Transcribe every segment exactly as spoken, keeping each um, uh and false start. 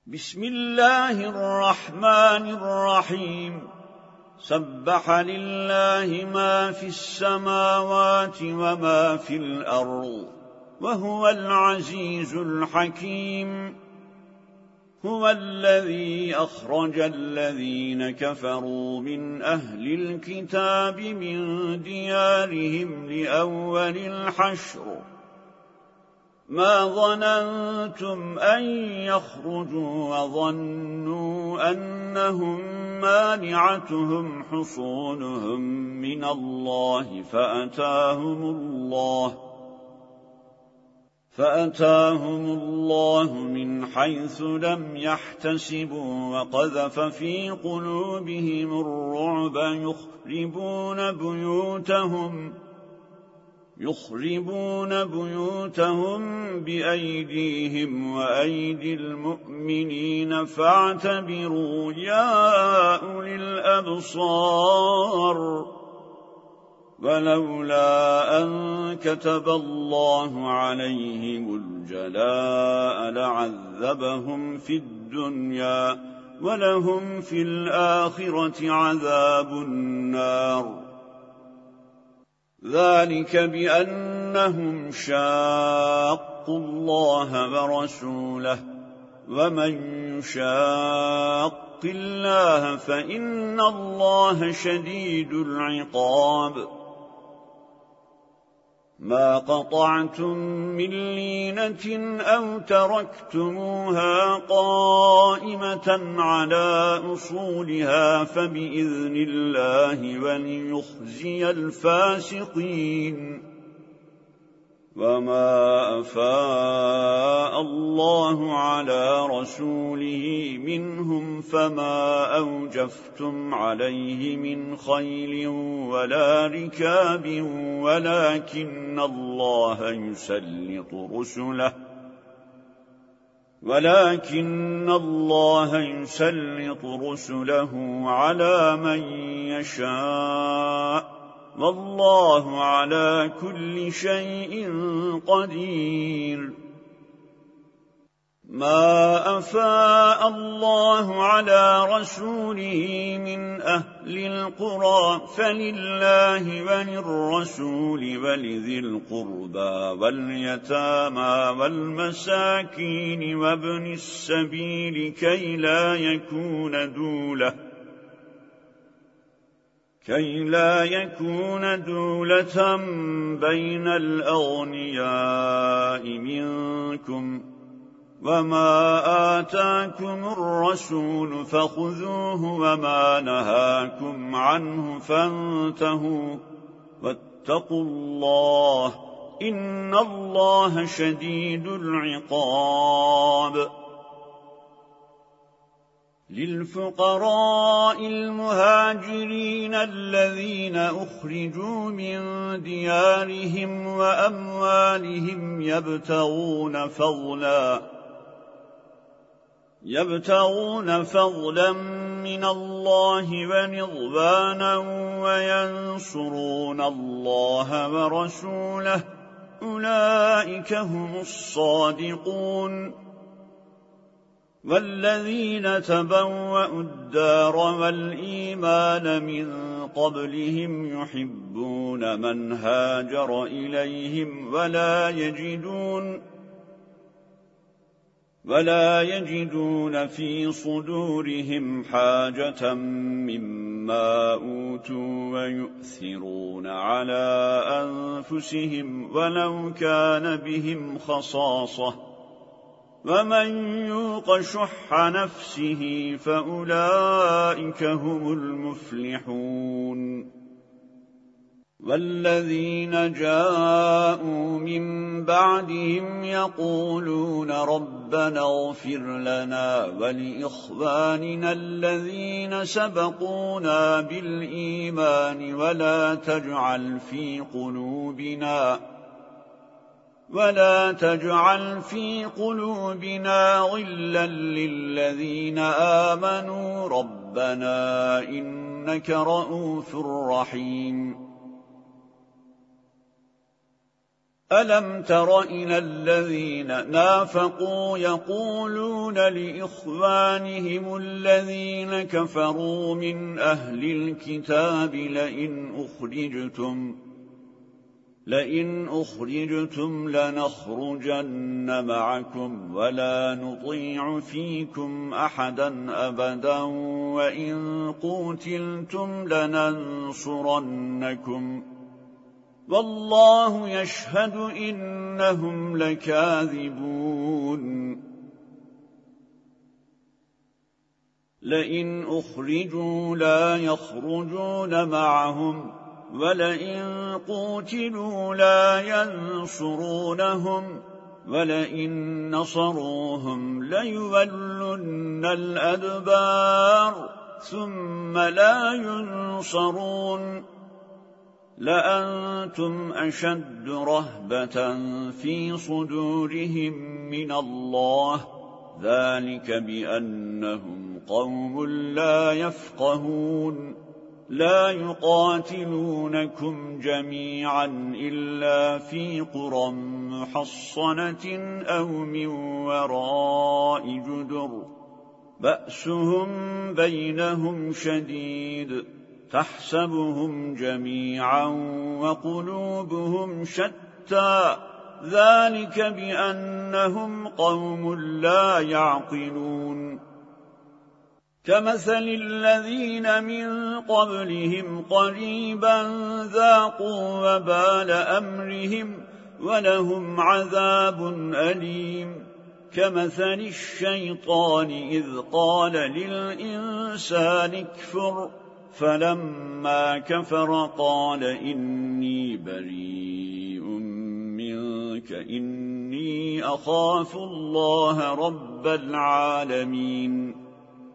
بسم الله الرحمن الرحيم سبح لله ما في السماوات وما في الأرض وهو العزيز الحكيم هو الذي أخرج الذين كفروا من أهل الكتاب من ديارهم لأول الحشر ما ظننتم أن يخرجوا وظنوا أنهم مانعتهم حصونهم من الله فأتاهم الله فأتاهم الله من حيث لم يحتسبوا وقذف في قلوبهم الرعب يخربون بيوتهم يخربون بيوتهم بأيديهم وأيدي المؤمنين فاعتبروا يا أولي الأبصار ولولا أن كتب الله عليهم الجلاء لعذبهم في الدنيا ولهم في الآخرة عذاب النار ذلك بأنهم شاقوا الله ورسوله ومن يشاق الله فإن الله شديد العقاب ما قطعتم من لينة أو تركتموها قائمة على أصولها فبإذن الله وليخزي الفاسقين وما أفاء الله على رسوله منهم فما أوجفتم عليه من خيل ولا ركاب ولكن الله يسلط رسله ولكن الله يسلط رسله على من يشاء والله على كل شيء قدير ما أفاء الله على رسوله من أهل القرى فلله وللرسول ولذي القربى واليتامى والمساكين وابن السبيل كي لا يكون دولة كي لا يكون دولة بين الأغنياء منكم وما آتاكم الرسول فخذوه وما نهاكم عنه فانتهوا واتقوا الله إن الله شديد العقاب للفقراء المهاجرين الذين أخرجوا من ديارهم وأموالهم يبتغون فضلا يبتغون فضلا من الله ورضوانا وينصرون الله ورسوله أولئك هم الصادقون والذين تبوأوا الدار والإيمان من قبلهم يحبون من هاجر إليهم ولا يجدون ولا يجدون في صدورهم حاجة مما أوتوا ويؤثرون على أنفسهم ولو كان بهم خصاصة ومن يوق شح نفسه فأولئك هم المفلحون والذين جاءوا من بعدهم يقولون ربنا اغفر لنا ولإخواننا الذين سبقونا بالإيمان ولا تجعل في قلوبنا ولا تجعل في قلوبنا غلا للذين آمنوا ربنا إنك رؤوف رحيم ألم تر إلى الذين نافقوا يقولون لإخوانهم الذين كفروا من أهل الكتاب لئن أخرجتم لئن أخرجتم لنخرجن معكم ولا نطيع فيكم أحدا أبدا وإن قوتلتم لننصرنكم والله يشهد إنهم لكاذبون لئن أخرجوا لا يخرجون معهم ولئن قوتلوا لا ينصرونهم ولئن نصروهم ليولن الأدبار ثم لا ينصرون لأنتم أشد رهبة في صدورهم من الله ذلك بأنهم قوم لا يفقهون لا يقاتلونكم جميعا إلا في قرى محصنة أو من وراء جدر بأسهم بينهم شديد تحسبهم جميعا وقلوبهم شتى ذلك بأنهم قوم لا يعقلون كمثل الذين من قبلهم قريبا ذاقوا وبال أمرهم ولهم عذاب أليم كمثل الشيطان إذ قال للإنسان اكفر فلما كفر قال إني بريء منك إني أخاف الله رب العالمين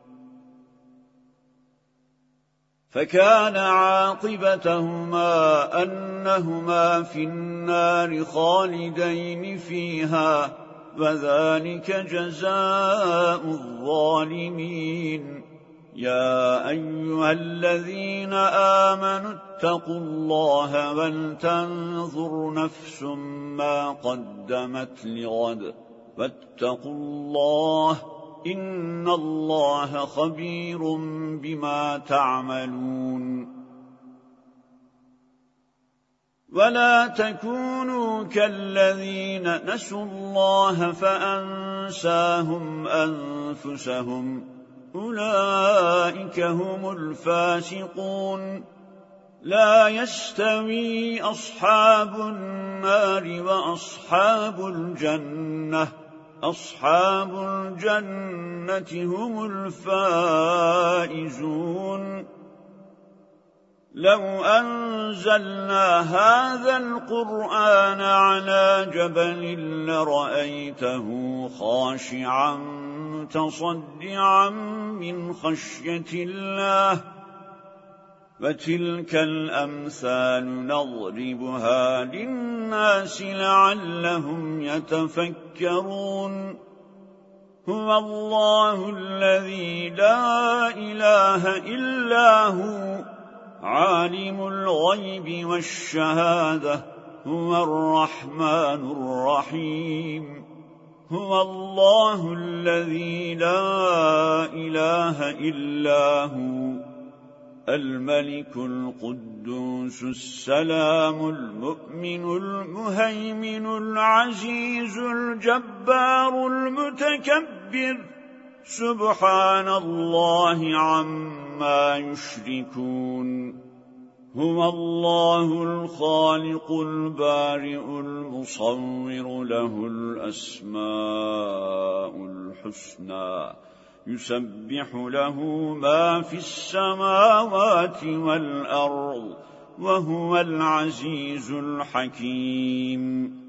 فكان عاقبتهما أنهما في النار خالدين فيها وذلك جزاء الظالمين يا أيها الذين آمنوا اتقوا الله ولتنظر نفس ما قدمت لغد واتقوا الله إن الله خبير بما تعملون ولا تكونوا كالذين نسوا الله فأنساهم أنفسهم أولئك هم الفاسقون لا يستوي أصحاب النار وأصحاب الجنة أصحاب الجنة هم الفائزون لو أنزلنا هذا القرآن على جبل لرأيته خاشعا متصدعا من خشية الله وتلك الأمثال نضربها للناس لعلهم يتفكرون هو الله الذي لا إله إلا هو عالم الغيب والشهادة هو الرحمن الرحيم هو الله الذي لا إله إلا هو الملك القدوس السلام المؤمن المهيمن العزيز الجبار المتكبر سبحان الله عما يشركون هو الله الخالق البارئ المصور له الأسماء الحسنى يسبح له ما في السماوات والأرض وهو العزيز الحكيم